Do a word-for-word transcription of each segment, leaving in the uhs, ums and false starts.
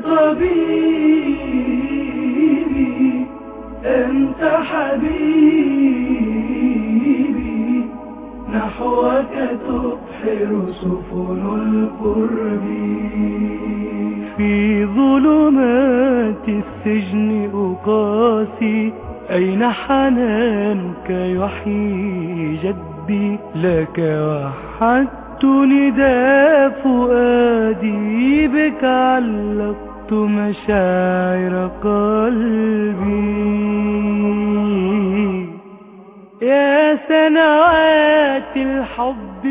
طبيبي أنت حبيبي، نحوك تبحر سفن القرب. في ظلمات السجن أقاسي، أين حنانك يحيي جدي؟ لك وحدت نداء فؤادي، بك علقت مشاعر قلبي. يا سنوات الحب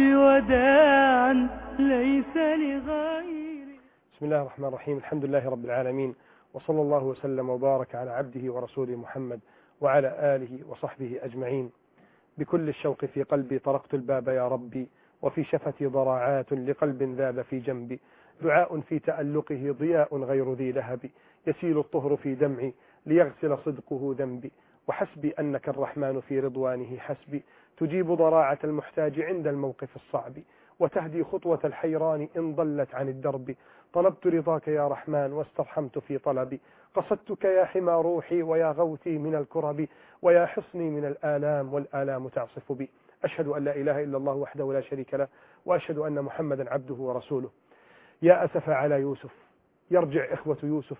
وداعا ليس لغيري. بسم الله الرحمن الرحيم. الحمد لله رب العالمين، وصلى الله وسلم وبارك على عبده ورسوله محمد وعلى آله وصحبه أجمعين. بكل الشوق في قلبي طرقت الباب يا ربي، وفي شفتي ضراعات لقلب ذاب في جنبي. دعاء في تألقه ضياء غير ذي لهب، يسيل الطهر في دمعي ليغسل صدقه ذنبي. وحسبي أنك الرحمن في رضوانه حسبي، تجيب ضراعة المحتاج عند الموقف الصعب، وتهدي خطوة الحيران إن ضلت عن الدرب. طلبت رضاك يا رحمن واسترحمت في طلبي، قصدتك يا حمى روحي ويا غوثي من الكرب، ويا حصني من الآلام والآلام تعصف بي. أشهد أن لا إله إلا الله وحده لا شريك له، وأشهد أن محمدا عبده ورسوله. يا أسف على يوسف، يرجع إخوة يوسف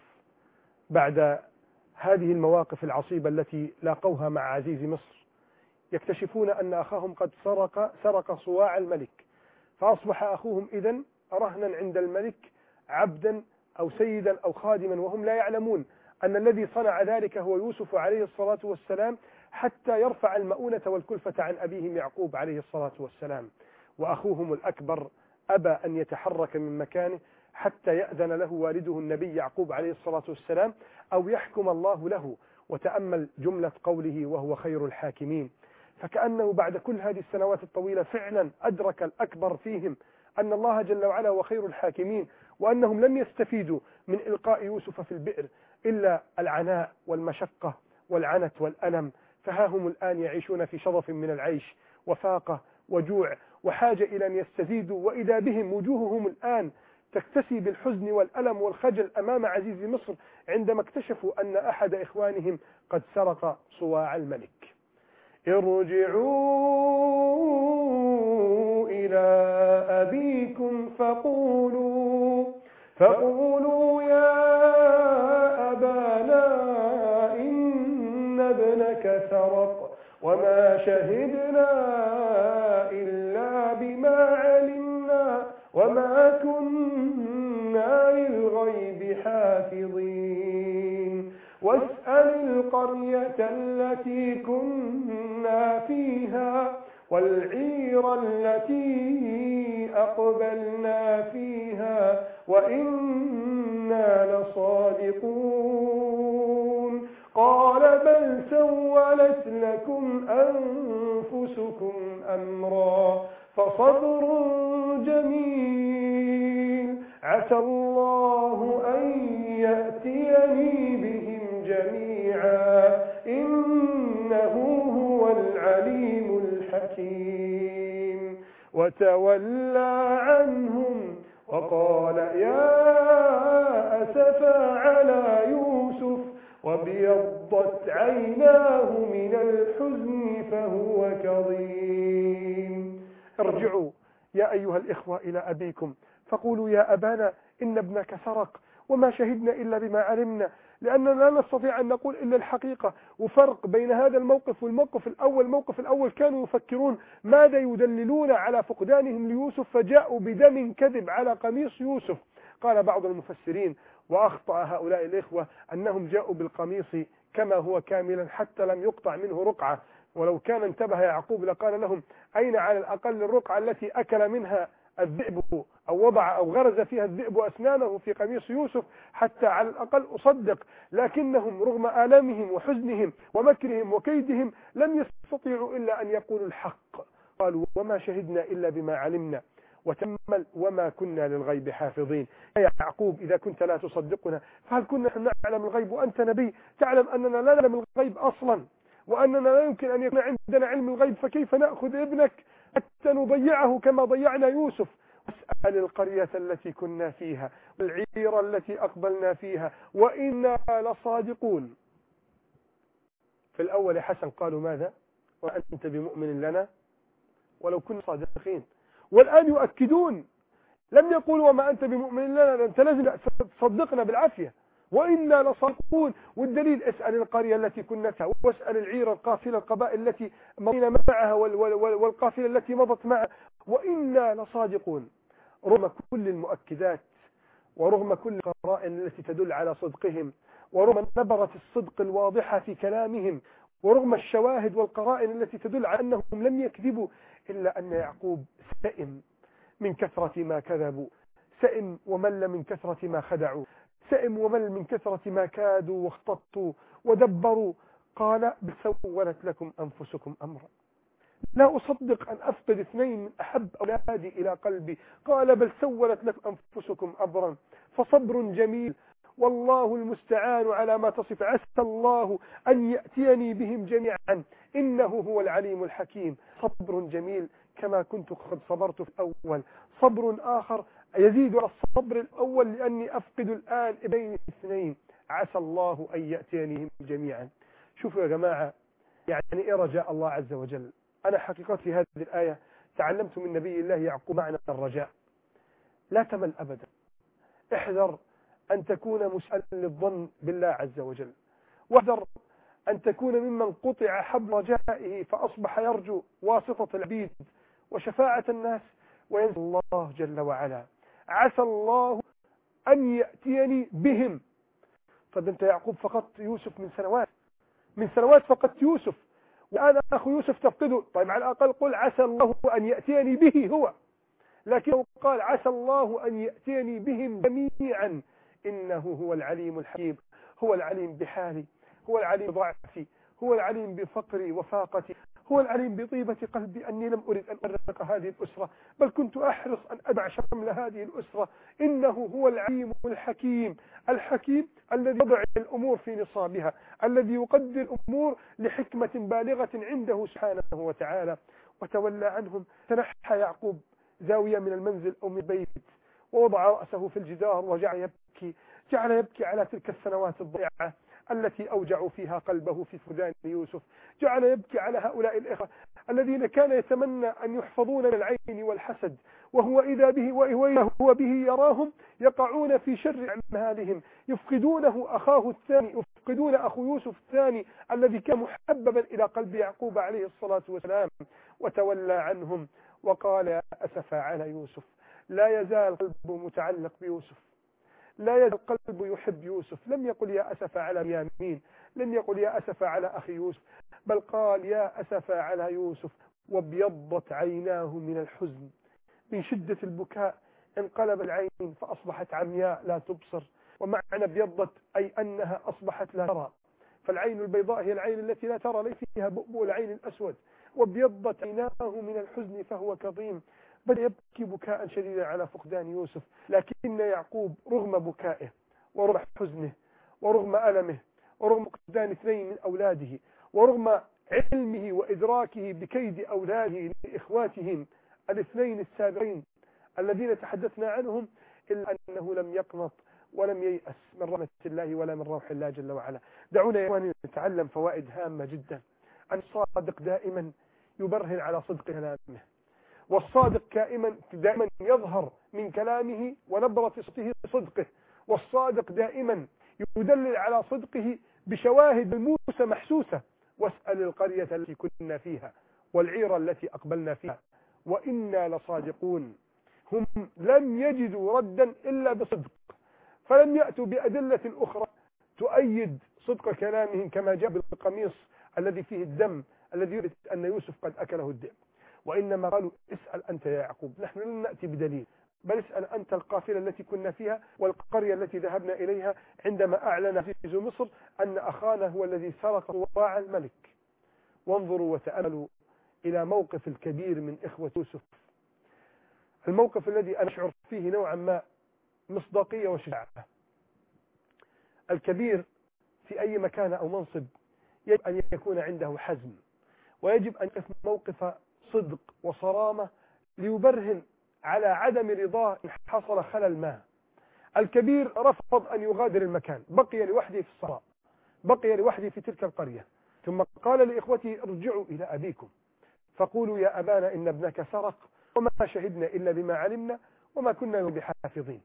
بعد هذه المواقف العصيبة التي لاقوها مع عزيز مصر، يكتشفون أن أخاهم قد سرق سرق صواع الملك، فأصبح أخوهم إذن رهنا عند الملك، عبدا أو سيدا أو خادما، وهم لا يعلمون أن الذي صنع ذلك هو يوسف عليه الصلاة والسلام، حتى يرفع المؤونة والكلفة عن أبيهم يعقوب عليه الصلاة والسلام. وأخوهم الأكبر أبى أن يتحرك من مكانه حتى يأذن له والده النبي يعقوب عليه الصلاة والسلام أو يحكم الله له. وتأمل جملة قوله وهو خير الحاكمين، فكأنه بعد كل هذه السنوات الطويلة فعلا أدرك الأكبر فيهم أن الله جل وعلا هو خير الحاكمين، وأنهم لم يستفيدوا من إلقاء يوسف في البئر إلا العناء والمشقة والعنت والألم. فها هم الآن يعيشون في شظف من العيش وفاقة وجوع وحاجة إلى أن يستزيدوا، وإذا بهم وجوههم الآن تكتسي بالحزن والألم والخجل أمام عزيز مصر عندما اكتشفوا أن أحد إخوانهم قد سرق صواع الملك. ارجعوا إلى أبيكم فقولوا فقولوا يا أبانا إن ابنك سرق وما شهدنا إلا بما علمنا وما كنا للغيب حافظين. واسأل القرية التي كنا فيها والعير التي أقبلنا فيها وإنا لصادقون. قال بل سولت لكم أنفسكم أمرا فصبر جميل عسى الله أن يأتيني بهم جميعا إنه هو العليم الحكيم. وتولى عنهم وقال يا أسفا على يوسف وابيضت عيناه من الحزن فهو كظيم. ارجعوا يا أيها الإخوة إلى أبيكم فقولوا يا أبانا إن ابنك سرق وما شهدنا إلا بما علمنا، لأننا لا نستطيع أن نقول إلا الحقيقة. وفرق بين هذا الموقف والموقف الأول. الموقف الأول كانوا يفكرون ماذا يدللون على فقدانهم ليوسف، فجاءوا بدم كذب على قميص يوسف. قال بعض المفسرين وأخطأ هؤلاء الإخوة أنهم جاءوا بالقميص كما هو كاملا حتى لم يقطع منه رقعة، ولو كان انتبه يعقوب لقال لهم أين على الأقل الرقعة التي أكل منها الذئب أو وضع أو غرز فيها الذئب أسنانه في قميص يوسف حتى على الأقل أصدق. لكنهم رغم آلامهم وحزنهم ومكرهم وكيدهم لم يستطيعوا إلا أن يقولوا الحق. قالوا وما شهدنا إلا بما علمنا وتمل وما كنا للغيب حافظين. يا يعقوب إذا كنت لا تصدقنا فهل كنا نعلم الغيب وأنت نبي تعلم أننا لا نعلم الغيب أصلا، وأننا لا يمكن أن يكون عندنا علم الغيب، فكيف نأخذ ابنك حتى نضيعه كما ضيعنا يوسف؟ واسأل القرية التي كنا فيها والعير التي أقبلنا فيها وإنا لصادقون. في الأول حسن قالوا ماذا؟ وأنت بمؤمن لنا ولو كنا صادقين. والآن يؤكدون، لم يقولوا وما أنت بمؤمن لنا، أنت لازم تصدقنا بالعافية، وإنا لصادقون. والدليل اسأل القرية التي كنا فيها واسأل العير القافلة القبائل التي مضينا معها والقافلة التي مضت معها وإنا لصادقون. رغم كل المؤكدات ورغم كل القرائن التي تدل على صدقهم ورغم نبرة الصدق الواضحة في كلامهم ورغم الشواهد والقرائن التي تدل على أنهم لم يكذبوا، إلا أن يعقوب سئم من كثرة ما كذبوا، سئم ومل من كثرة ما خدعوا، سئم ومل من كثرة ما كادوا واختطوا ودبروا. قال بل سولت لكم أنفسكم أمرا، لا أصدق أن أفقد اثنين من أحب أولادي إلى قلبي. قال بل سولت لكم أنفسكم أمرا فصبر جميل والله المستعان على ما تصف. عسى الله أن يأتيني بهم جميعا إنه هو العليم الحكيم. صبر جميل كما كنت قد صبرت في الأول، صبر آخر يزيد على الصبر الأول لأني أفقد الآن ابنين اثنين. عسى الله أن يأتيني بهم جميعا. شوفوا يا جماعة، يعني إيه رجاء الله عز وجل؟ أنا حقيقة في هذه الآية تعلمت من نبي الله يعقوب معنى الرجاء. لا تمل أبدا، احذر أن تكون مسألا للظن بالله عز وجل، واحذر أن تكون ممن قطع حبل رجائه فأصبح يرجو واسطة العبيد وشفاعة الناس وينسى الله جل وعلا. عسى الله أن يأتيني بهم. طب أنت يعقوب فقدت يوسف من سنوات، من سنوات فقدت يوسف، وأنا أخو يوسف تفقده. طيب على الأقل قل عسى الله أن يأتيني به هو، لكنه قال عسى الله أن يأتيني بهم جميعا إنه هو العليم الحكيم. هو العليم بحالي، هو العليم بضعفي، هو العليم بفقري وفاقتي، هو العليم بطيبة قلبي أني لم أرد أن أرزق هذه الأسرة بل كنت أحرص أن أدع شمل هذه الأسرة. إنه هو العليم الحكيم، الحكيم الذي يضع الأمور في نصابها، الذي يقدر الأمور لحكمة بالغة عنده سبحانه وتعالى. وتولى عنهم. تنحى يعقوب زاوية من المنزل أو من البيت ووضع رأسه في الجدار وجعل يبكي، جعل يبكي على تلك السنوات الضيعة التي أوجعوا فيها قلبه في فقدان يوسف، جعل يبكي على هؤلاء الإخوة الذين كان يتمنى أن يحفظون من العين والحسد، وهو إذا به وهو به يراهم يقعون في شر أعمالهم، يفقدونه أخاه الثاني، يفقدون أخو يوسف الثاني الذي كان محببا إلى قلب يعقوب عليه الصلاة والسلام. وتولى عنهم وقال يا أسف على يوسف. لا يزال قلبه متعلق بيوسف، لا يزال قلبه يحب يوسف. لم يقل يا أسف على بنيامين، لم يقل يا أسف على أخي يوسف، بل قال يا أسف على يوسف. وابيضت عيناه من الحزن، من شدة البكاء انقلب العين فأصبحت عمياء لا تبصر. ومعنى ابيضت أي أنها أصبحت لا ترى، فالعين البيضاء هي العين التي لا ترى، ليس فيها بؤبؤ العين الأسود. وابيضت عيناه من الحزن فهو كظيم. بدأ يبكي بكاء شديدا على فقدان يوسف. لكن يعقوب رغم بكائه ورغم حزنه ورغم ألمه ورغم فقدان اثنين من أولاده ورغم علمه وإدراكه بكيد أولاده لإخواتهم الاثنين السابقين الذين تحدثنا عنهم، إلا أنه لم يقنط ولم ييأس من رحمة الله ولا من روح الله جل وعلا. دعونا يا إخواني نتعلم فوائد هامة جدا. أن الصادق دائما يبرهن على صدق كلامه، والصادق كائما دائما يظهر من كلامه ونبرة صوته صدقه، والصادق دائما يدلل على صدقه بشواهد ملموسة محسوسة. واسأل القرية التي كنا فيها والعير التي أقبلنا فيها وإنا لصادقون. هم لم يجدوا ردا إلا بصدق، فلم يأتوا بأدلة أخرى تؤيد صدق كلامهم كما جاء بالقميص الذي فيه الدم الذي يثبت أن يوسف قد أكله الذئب، وإنما قالوا اسأل أنت يا يعقوب، نحن لن نأتي بدليل، بل اسأل أنت القافلة التي كنا فيها والقرية التي ذهبنا إليها عندما أعلن عزيز مصر أن أخانا هو الذي سرق صواع الملك. وانظروا وتأملوا إلى موقف الكبير من إخوة يوسف، الموقف الذي أنا أشعر فيه نوعا ما مصداقية وشجاعة. الكبير في أي مكان أو منصب يجب أن يكون عنده حزم، ويجب أن يقف موقف صدق وصرامة ليبرهن على عدم رضاه إن حصل خلل ما. الكبير رفض أن يغادر المكان، بقي لوحده في الصحراء، بقي لوحده في تلك القرية، ثم قال لإخوته ارجعوا إلى أبيكم فقولوا يا أبانا إن ابنك سرق وما شهدنا إلا بما علمنا وما كنا بحافظين.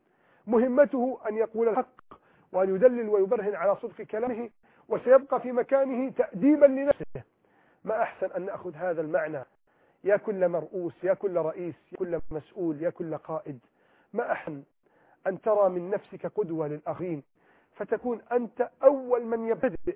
مهمته أن يقول الحق وأن يدلل ويبرهن على صدق كلامه، وسيبقى في مكانه تأديبا لنفسه. ما أحسن أن نأخذ هذا المعنى يا كل مرؤوس، يا كل رئيس، يا كل مسؤول، يا كل قائد. ما أحسن أن ترى من نفسك قدوة للآخرين، فتكون أنت أول من يبتدئ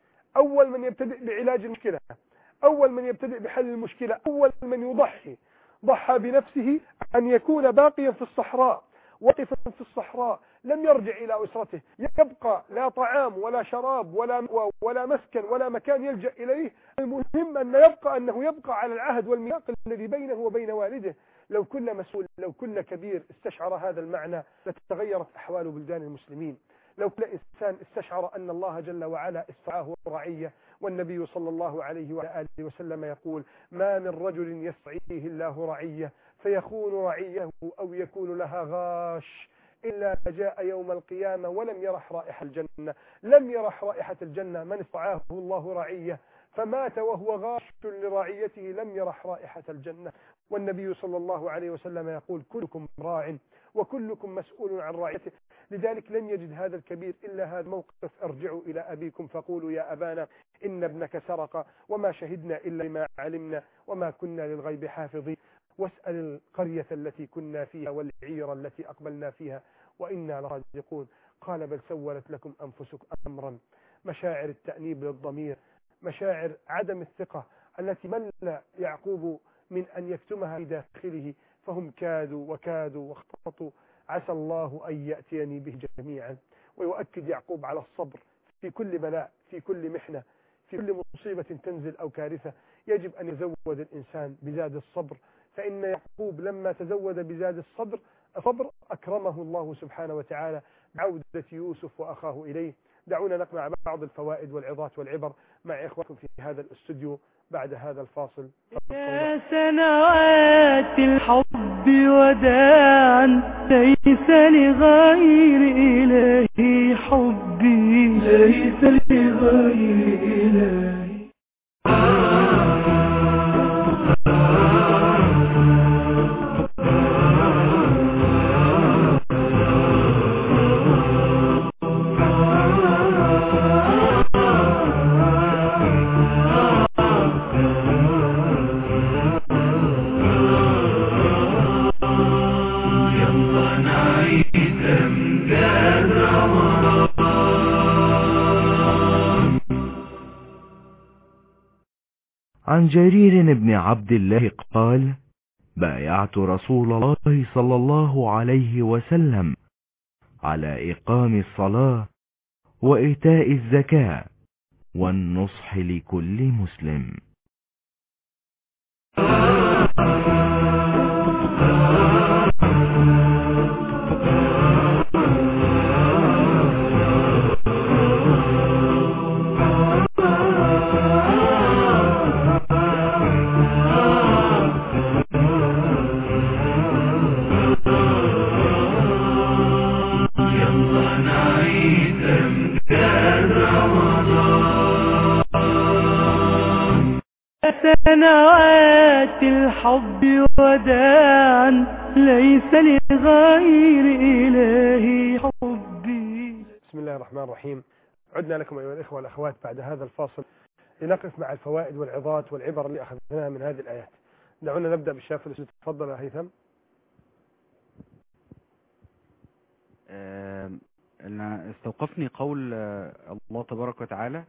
أول من يبتدئ بعلاج المشكلة، أول من يبتدئ بحل المشكلة، أول من يضحي ضحى بنفسه أن يكون باقيا في الصحراء، وقفا في الصحراء، لم يرجع إلى أسرته، يبقى لا طعام ولا شراب ولا ولا مسكن ولا مكان يلجأ إليه. المهم أن يبقى أنه يبقى على العهد والميثاق الذي بينه وبين والده. لو كل مسؤول، لو كل كبير استشعر هذا المعنى لتغيرت أحوال بلدان المسلمين. لو كل إنسان استشعر أن الله جل وعلا استرعاه رعية، والنبي صلى الله عليه وآله وسلم يقول ما من رجل يسترعيه الله رعية فيخون رعيه أو يكون لها غاش إلا جاء يوم القيامة ولم يرح رائحة الجنة. لم يرح رائحة الجنة من استرعاه الله رعية فمات وهو غاش لرعيته، لم يرح رائحة الجنة. والنبي صلى الله عليه وسلم يقول كلكم راع وكلكم مسؤول عن رعيته. لذلك لن يجد هذا الكبير إلا هذا الموقف، ارجعوا إلى أبيكم فقولوا يا أبانا إن ابنك سرق وما شهدنا إلا ما علمنا وما كنا للغيب حافظين. واسأل القرية التي كنا فيها والعير التي أقبلنا فيها وإنا لصادقون. قال بل سولت لكم أنفسكم أمرا. مشاعر التأنيب للضمير، مشاعر عدم الثقة التي مل يعقوب من أن يكتمها في داخله، فهم كادوا وكادوا واخططوا. عسى الله أن يأتيني به جميعا. ويؤكد يعقوب على الصبر في كل بلاء، في كل محنة، في كل مصيبة تنزل أو كارثة. يجب أن يزود الإنسان بزاد الصبر، فإن يعقوب لما تزود بزاد الصبر الصبر أكرمه الله سبحانه وتعالى بعودة يوسف وأخاه إليه. دعونا نقمع بعض الفوائد والعظات والعبر مع إخوانكم في هذا الاستوديو بعد هذا الفاصل. يا سنوات الحب وداعا ليس لغير إلهي حبي، ليس لغير إلهي. عن جرير بن عبد الله قال بايعت رسول الله صلى الله عليه وسلم على إقام الصلاة وإيتاء الزكاة والنصح لكل مسلم. سنوات الحب وداعا ليس لغير إلهي حبي. بسم الله الرحمن الرحيم. عدنا لكم أيها الإخوة والأخوات بعد هذا الفاصل لنقف مع الفوائد والعظات والعبر اللي أخذناها من هذه الآيات. دعونا نبدأ بالشاف. تفضل يا هيثم. أنا استوقفني قول الله تبارك وتعالى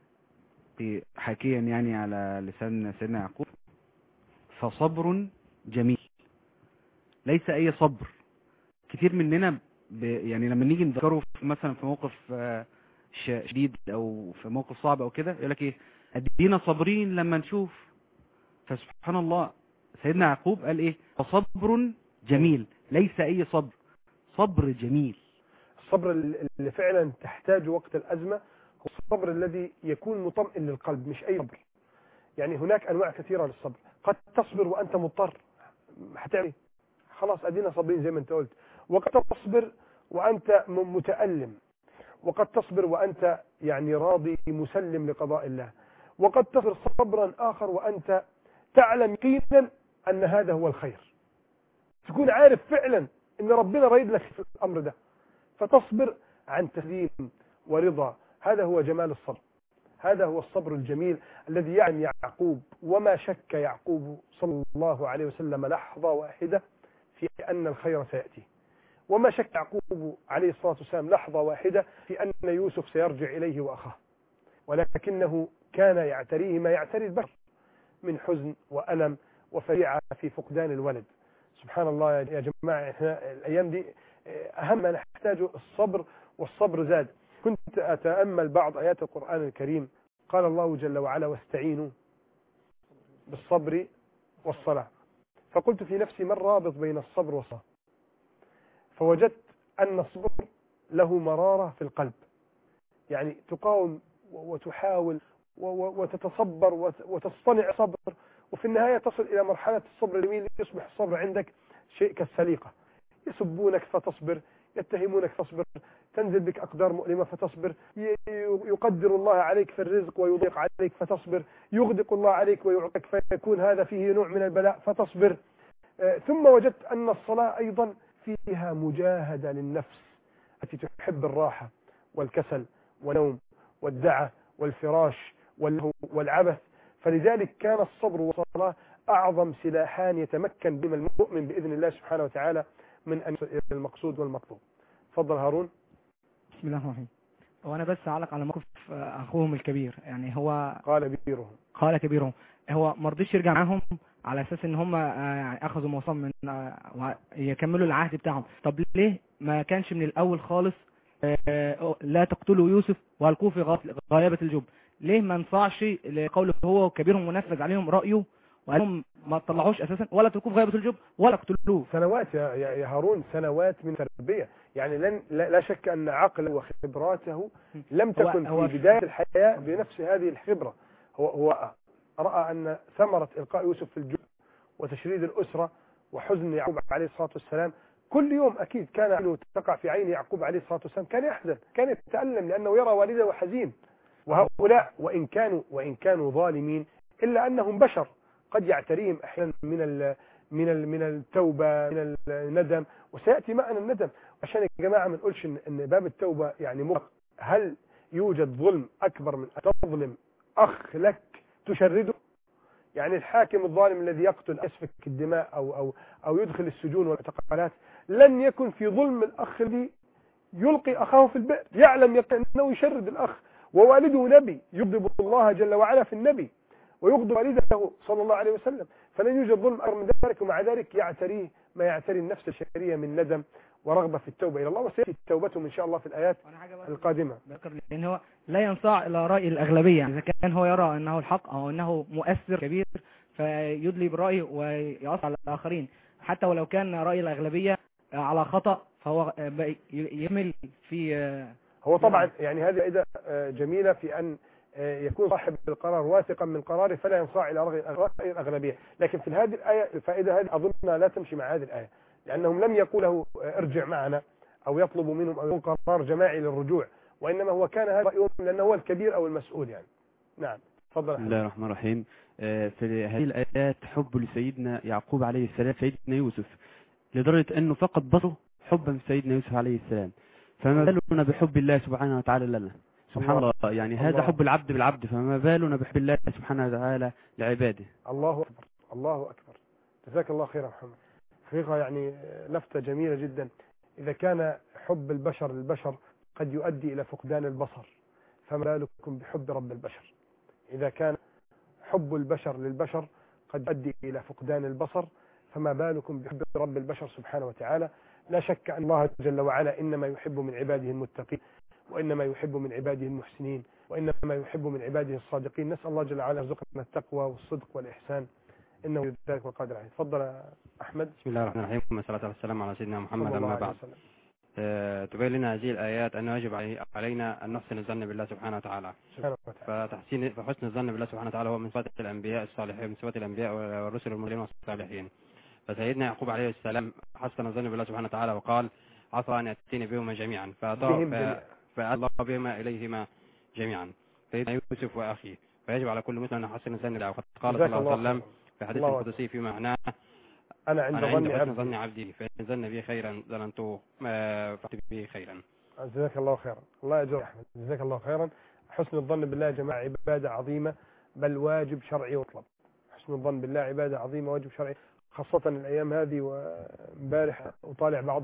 حكيا يعني على لسان سيدنا يعقوب فصبر جميل. ليس أي صبر. كتير مننا ب يعني لما نيجي نذكره مثلا في موقف شديد أو في موقف صعب أو كده يقول لك إيه أدينا صابرين لما نشوف. فسبحان الله سيدنا يعقوب قال إيه فصبر جميل. ليس أي صبر، صبر جميل. الصبر اللي فعلا تحتاج وقت الأزمة هو الصبر الذي يكون مطمئن للقلب، مش أي صبر. يعني هناك أنواع كثيرة للصبر. قد تصبر وأنت مضطر، هتعمل خلاص أدينا صابرين زي ما أنت قلت. وقد تصبر وأنت متألم، وقد تصبر وأنت يعني راضي مسلم لقضاء الله، وقد تصبر صبرا آخر وأنت تعلم يقينا أن هذا هو الخير، تكون عارف فعلا أن ربنا رايد لك في الأمر ده، فتصبر عن تسليم ورضا. هذا هو جمال الصبر، هذا هو الصبر الجميل الذي يعلم يعقوب، وما شك يعقوب صلى الله عليه وسلم لحظة واحدة في أن الخير سيأتي، وما شك يعقوب عليه الصلاة والسلام لحظة واحدة في أن يوسف سيرجع إليه وأخاه، ولكنه كان يعتريه ما يعتري البشر من حزن وألم وفريعة في فقدان الولد. سبحان الله يا جماعة، احنا الأيام دي أهم ما نحتاجه الصبر، والصبر زاد. كنت أتأمل بعض آيات القرآن الكريم، قال الله جل وعلا: واستعينوا بالصبر والصلاة. فقلت في نفسي ما الرابط بين الصبر والصلاة؟ فوجدت أن الصبر له مرارة في القلب، يعني تقاوم وتحاول وتتصبر وتصطنع صبر، وفي النهاية تصل إلى مرحلة الصبر الجميل، يصبح الصبر عندك شيء كالسليقة، يسبونك فتصبر، يتهمونك فتصبر، تنزل بك أقدار مؤلمة فتصبر، يقدر الله عليك في الرزق ويضيق عليك فتصبر، يغدق الله عليك ويعطيك فيكون هذا فيه نوع من البلاء فتصبر. ثم وجدت أن الصلاة أيضا فيها مجاهدة للنفس التي تحب الراحة والكسل والنوم والدعة والفراش والعبث، فلذلك كان الصبر والصلاة أعظم سلاحان يتمكن بهم المؤمن بإذن الله سبحانه وتعالى من أن يصل إلى المقصود والمطلوب. تفضل هارون. بسم الله الرحمن الرحيم. وانا بس اعلق على موقف اخوهم الكبير، يعني هو قال كبيرهم قال كبيرهم هو ما رضيش يرجع معاهم على اساس ان هم يعني اخذوا موصم من يكملوا العهد بتاعهم. طب ليه ما كانش من الاول خالص لا تقتلوا يوسف والقوه في غيابة الجب؟ ليه ما نصعش لقوله هو كبيرهم ونفذ عليهم رايه وقال لهم ما تطلعوش اساسا ولا تلقوه في غيابة الجب ولا تقتلوه؟ سنوات يا يا هارون، سنوات من تربيه، يعني لن لا شك ان عقله وخبراته لم تكن هو في بدايه الحياه بنفس هذه الخبره. هو هو راى ان ثمره القاء يوسف في الجب وتشريد الاسره وحزن يعقوب عليه الصلاه والسلام كل يوم اكيد كان تقع في عين يعقوب عليه الصلاه والسلام، كان يحزن، كان يتالم لانه يرى والده حزين. وهؤلاء وان كانوا وان كانوا ظالمين الا انهم بشر، قد يعتريهم احيانا من ال من ال من التوبه، من الندم، وسياتي معنا الندم. عشان يا جماعه ما نقولش ان ان باب التوبه يعني مغلق. هل يوجد ظلم اكبر من ان تظلم اخ لك تشرده؟ يعني الحاكم الظالم الذي يقتل يسفك الدماء او او او يدخل السجون والاعتقالات لن يكن في ظلم الاخ الذي يلقي اخاه في البئر، يعلم يقين انه يشرد الاخ، ووالده نبي يغضب الله جل وعلا في النبي ويغضب والده صلى الله عليه وسلم، فلن يوجد ظلم أكبر من ذلك، ومع ذلك يعتريه ما يعتري النفس البشرية من ندم ورغبة في التوبة إلى الله، وسيأتي توبتهم إن شاء الله في الآيات القادمة. لأن هو لا ينصاع إلى رأي الأغلبية، إذا كان هو يرى أنه الحق أو أنه مؤثر كبير فيدلي برأيه ويعصى على الآخرين، حتى ولو كان رأي الأغلبية على خطأ فهو يمل في. هو طبعا يعني هذه فائدة جميلة في أن يكون صاحب القرار واثقا من قراره فلا ينصاع إلى رأي الأغلبية، لكن في هذه الآية الفائدة هذه أظنها لا تمشي مع هذه الآية، لأنهم لم يقولوا ارجع معنا أو يطلبوا منهم أو يكون قرار جماعي للرجوع، وإنما هو كان هذا رأيهم لأنه هو الكبير أو المسؤول يعني. نعم تفضل. بسم الله الرحمن الرحيم. في هذه الآيات حب لسيدنا يعقوب عليه السلام سيدنا يوسف لدرجة أنه فقد بصره حبا في سيدنا يوسف عليه السلام، فما بالنا بحب الله سبحانه وتعالى لنا؟ سبحان الله, الله. يعني الله. هذا حب العبد بالعبد، فما بالنا بحب الله سبحانه وتعالى لعباده. الله أكبر الله أكبر. جزاك الله خيرا محمد. حقيقة يعني لفتة جميلة جدا. إذا كان حب البشر للبشر قد يؤدي إلى فقدان البصر، فما بالكم بحب رب البشر؟ إذا كان حب البشر للبشر قد يؤدي إلى فقدان البصر، فما بالكم بحب رب البشر سبحانه وتعالى؟ لا شك أن الله جل وعلا إنما يحب من عباده المتقين، وإنما يحب من عباده المحسنين، وإنما يحب من عباده الصادقين. نسأل الله جل وعلا يرزقنا التقوى والصدق والإحسان، إنه ذلك والقادر عليه. تفضل أحمد. بسم الله الرحمن الرحيم، والصلاة والسلام على سيدنا محمد. أما بعد، أه تبين لنا هذه الآيات أنه يجب علينا أن نحسن الظن بالله سبحانه وتعالى، فتحسين فحسن الظن بالله سبحانه وتعالى هو من صفات الأنبياء الصالحين، من صفات الأنبياء والرسل المرسلين والصالحين. فسيدنا يعقوب عليه السلام حسن الظن بالله سبحانه وتعالى وقال عسى أن يأتيني بهما جميعا فأتى الله بهما إليهما جميعا سيدنا يوسف وأخيه. فيجب على كل مسلم أن يحسن الظن بالله. وقد قال صلى الله عليه وسلم في حديث القدسي في معناه أنا عند ظن ظن عبدي فإن ظن بي خيرا ظننته فأتي به خيرا. جزاك الله خيرا. الله يجزاك أحمد، جزاك الله خيرا. حسن الظن بالله يا جماعة عبادة عظيمة، بل واجب شرعي وطلب. حسن الظن بالله عبادة عظيمة واجب شرعي، خاصة الأيام هذه. وامبارح أطالع بعض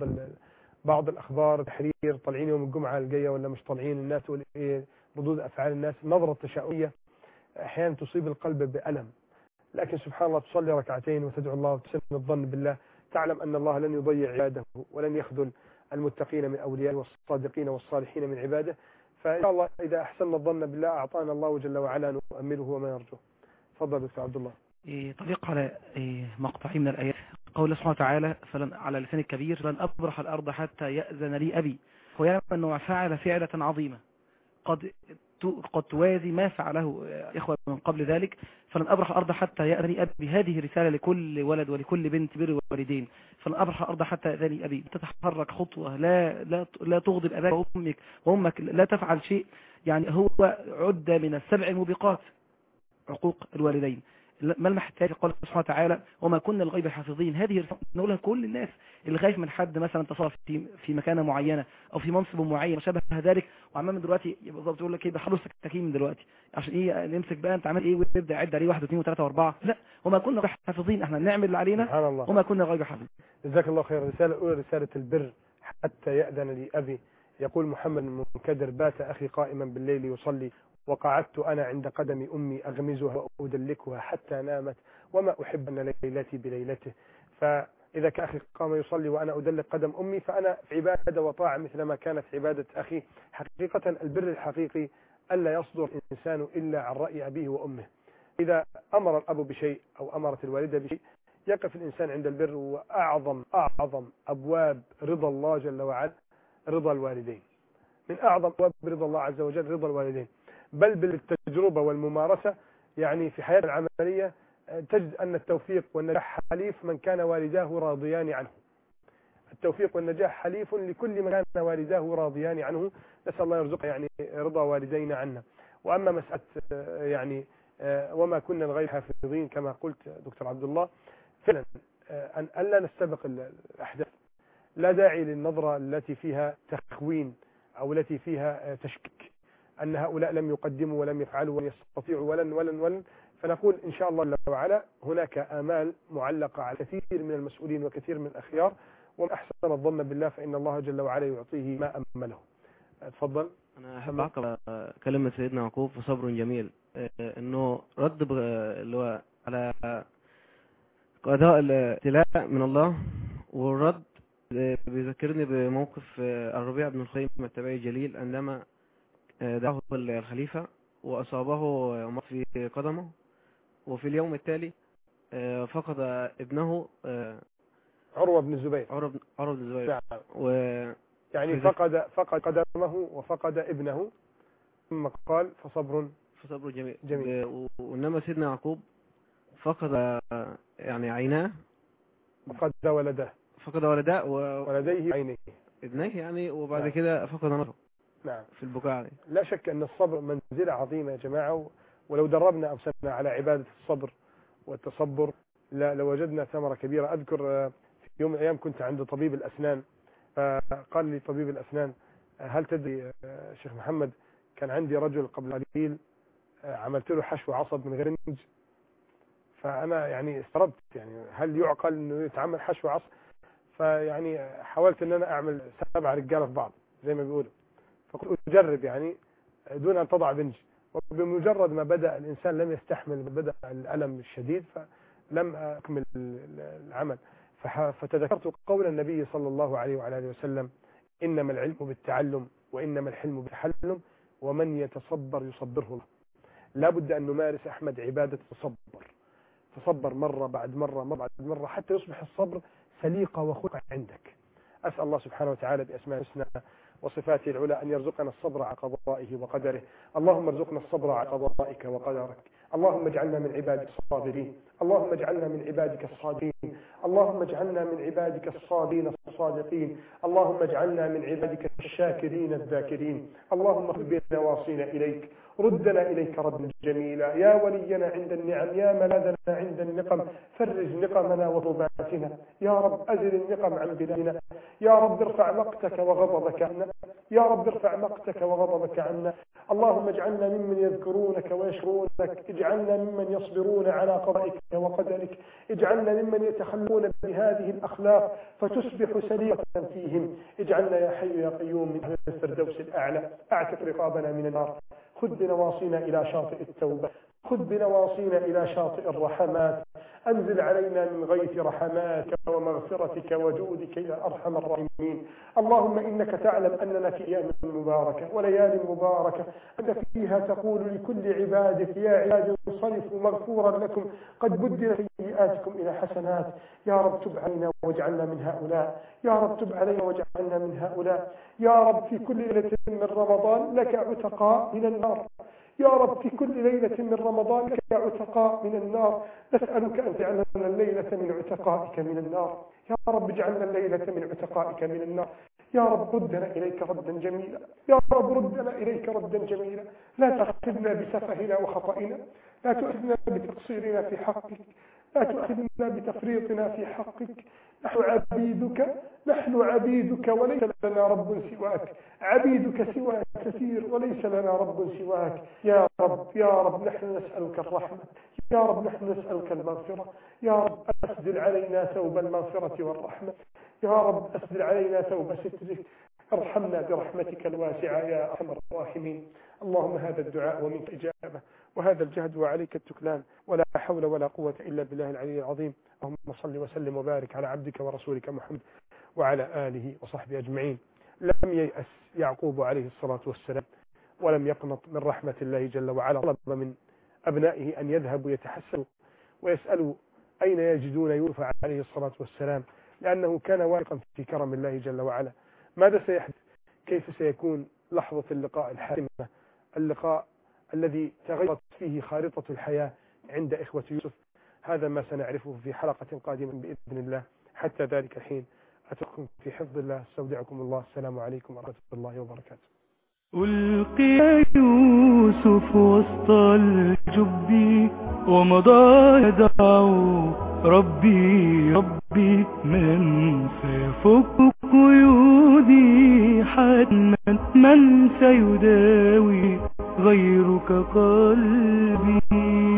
بعض الأخبار تحرير طالعين يوم الجمعة الجاية ولا مش طالعين، الناس تقول إيه ردود أفعال الناس، نظرة تشاؤمية أحيانا تصيب القلب بألم. لكن سبحان الله تصلي ركعتين وتدعو الله وتسن الظن بالله، تعلم أن الله لن يضيع عباده ولن يخذل المتقين من أوليائه والصادقين والصالحين من عباده. فإن شاء الله إذا أحسننا الظن بالله أعطانا الله جل وعلا نؤمله وما يرجوه. تفضل دكتور عبد الله. طريق على مقطعين من الآيات قول سبحانه وتعالى فلن على لسان الكبير لن أبرح الأرض حتى يأذن لي أبي. هو يعلم أنه فعل فعلة عظيمة قد قد توازي ما فعله إخوة من قبل ذلك. فلن أبرح الأرض حتى يأذن لي أبي، هذه رسالة لكل ولد ولكل بنت بر والدين. فلن أبرح الأرض حتى يأذن لي أبي، تتحرك خطوة لا لا لا تغضب أباك وأمك وأمك، لا تفعل شيء يعني هو عد من السبع الموبقات عقوق الوالدين. ما المحتاج؟ قال سبحانه وتعالى وما كنا الغيب حافظين. هذه نقولها كل الناس اللي خايف من حد مثلا تصرف في في مكانه معينه او في منصب معين وشبه ذلك، وعمال دلوقتي بالظبط تقول لك ايه بحلوا السكاكين من دلوقتي عشان ايه نمسك بقى انت عامل ايه وتبدا يعد عليه واحد واثنين وثلاثه واربعه. لا، وما كنا غيب حافظين، احنا نعمل اللي علينا وما كنا غيب حافظين. جزاك الله خير. رساله اولى رساله البر حتى يأذن لي ابي. يقول محمد المنكدر بات اخي قائما بالليل يصلي وقعدت أنا عند قدم أمي أغمزها وأدلكها حتى نامت وما أحب أن ليلتي بليلته. فإذا كان أخي قام يصلي وأنا أدلك قدم أمي فأنا في عبادة وطاعة مثل ما كانت عبادة أخي. حقيقة البر الحقيقي ألا يصدر الإنسان إلا عن رأي أبيه وأمه. إذا أمر الأب بشيء أو أمرت الوالدة بشيء يقف الإنسان عند البر. وأعظم أعظم أبواب رضا الله جل وعلا رضا الوالدين. من أعظم أبواب رضا الله عز وجل رضا الوالدين. بل بالتجربة والممارسة يعني في حياة العملية تجد أن التوفيق والنجاح حليف من كان والداه راضيان عنه. التوفيق والنجاح حليف لكل من كان والداه راضيان عنه. نسأل الله يرزقنا يعني رضا والدينا عنا. وأما مسألة يعني وما كنا الغيب حافظين كما قلت دكتور عبد الله، فعلا أن ألا نستبق الأحداث. لا داعي للنظرة التي فيها تخوين أو التي فيها تشكيك أن هؤلاء لم يقدموا ولم يفعلوا ولم يستطيعوا ولن ولن ولن. فنقول إن شاء الله جل وعلا هناك آمال معلقة على كثير من المسؤولين وكثير من الأخيار، ومن أحسن الظن بالله فإن الله جل وعلا يعطيه ما أمله. تفضل. أنا أحب أعقب كلمة سيدنا يعقوب وصبر جميل، إنه رد اللي هو على قضاء الابتلاء من الله، والرد بيذكرني بموقف الربيع بن الخيم التابعي الجليل عندما دعاه الخليفة وأصابه مرض في قدمه، وفي اليوم التالي فقد ابنه عروة بن الزبير. عروة بن الزبير و... يعني فقد فقد قدمه وفقد ابنه، ثم قال فصبر فصبر جميل, جميل. وإنما سيدنا يعقوب فقد يعني عيناه، فقد ولده فقد ولده و... ولديه عينيه ابنيه يعني، وبعد نعم. كده فقد نظره. نعم. في البكاء عليه. لا شك أن الصبر منزلة عظيمة يا جماعة، ولو دربنا أنفسنا على عبادة الصبر والتصبر لا لوجدنا ثمرة كبيرة. أذكر في يوم من الأيام كنت عند طبيب الأسنان، فقال لي طبيب الأسنان هل تدري شيخ محمد كان عندي رجل قبل قليل عملت له حشو عصب من غير نج. فأنا يعني استغربت، يعني هل يعقل أنه يتعمل حشو عصب؟ فيعني حاولت أن أنا أعمل سبع رجالة في بعض زي ما بيقولوا، فقلت أجرب يعني دون أن تضع بنج. وبمجرد ما بدأ الإنسان لم يستحمل، بدأ الألم الشديد فلم أكمل العمل. فتذكرت قول النبي صلى الله عليه وعلى آله وسلم إنما العلم بالتعلم وإنما الحلم بالتحلم ومن يتصبر يصبره الله. لا بد أن نمارس أحمد عبادة التصبر. تصبر مرة بعد مرة مرة بعد مرة حتى يصبح الصبر سليقة وخلق عندك. أسأل الله سبحانه وتعالى بأسماء الحسنى وصفاته العلى أن يرزقنا الصبر على قضائه وقدره. اللهم ارزقنا الصبر على قضائك وقدرك. اللهم اجعلنا من عبادك الصابرين، اللهم اجعلنا من عبادك الصادقين، اللهم اجعلنا من عبادك الصابرين الصادقين، اللهم اجعلنا من عبادك الشاكرين الذاكرين. اللهم خذ بنواصينا إليك، ردنا إليك ردا جميلا، يا ولينا عند النعم، يا ملاذنا عند النقم، فرج نقمنا وضباتنا يا رب، أزل النقم عن بلادنا يا رب، ارفع مقتك وغضبك عنا يا رب، ارفع مقتك وغضبك عنا. اللهم اجعلنا ممن يذكرونك ويشكرونك، اجعلنا ممن يصبرون على قضائك وقدرك، اجعلنا ممن يتخلون بهذه الأخلاق فتصبح سليمة فيهم، اجعلنا يا حي يا قيوم من أهل الفردوس الأعلى، اعتق رقابنا من النار، خذ بنواصينا إلى شاطئ التوبة، خذ بنواصينا إلى شاطئ الرحمات، أنزل علينا من غيث رحماتك ومغفرتك وجودك يا أرحم الراحمين. اللهم إنك تعلم أننا في أيام مباركة وليال مباركة، أنت فيها تقول لكل عبادك يا عبادي انصرفوا مغفورا لكم قد بدل سيئاتكم إلى حسنات. يا رب تب علينا واجعلنا من هؤلاء، يا رب تب علينا واجعلنا من هؤلاء. يا رب في كل ليلة من رمضان لك عتقاء من النار، يا رب في كل ليلة من رمضان لك عتقاء من النار، نسألك أن تجعلنا الليلة من عتقائك من النار. يا رب اجعلنا الليلة من عتقائك من النار. يا رب ردنا إليك ردا جميلا، يا رب ردنا إليك ردا جميلا، لا تأخذنا بسفهنا وخطئنا، لا تؤاخذنا بتقصيرنا في حقك، لا تؤاخذنا بتفريطنا في حقك. نحن عبيدك، نحن عبيدك وليس لنا رب سواك، عبيدك سواك كثير وليس لنا رب سواك. يا رب يا رب نحن نسألك الرحمة، يا رب نحن نسألك المغفرة، يا رب أسدل علينا ثوب المغفرة والرحمة، يا رب أسدل علينا ثوب سترك، ارحمنا برحمتك الواسعة يا أرحم الراحمين. اللهم هذا الدعاء ومنك إجابة، وهذا الجهد وعليك التكلان، ولا حول ولا قوة إلا بالله العلي العظيم. اللهم صل وسلم وبارك على عبدك ورسولك محمد وعلى آله وصحبه أجمعين. لم ييأس يعقوب عليه الصلاة والسلام ولم يقنط من رحمة الله جل وعلا، طلب من أبنائه أن يذهبوا يتحسنوا ويسألوا أين يجدون يوسف عليه الصلاة والسلام، لأنه كان واثقا في كرم الله جل وعلا. ماذا سيحدث؟ كيف سيكون لحظة اللقاء الحاسمة، اللقاء الذي تغيرت فيه خارطة الحياة عند إخوة يوسف؟ هذا ما سنعرفه في حلقة قادمة بإذن الله. حتى ذلك الحين أترككم في حفظ الله، استودعكم الله، السلام عليكم ورحمة الله وبركاته. ألقي يوسف وسط الجب ومضى يدعو ربي ربي، من سيفك قيودي حتما، من سيداوي غيرك قلبي.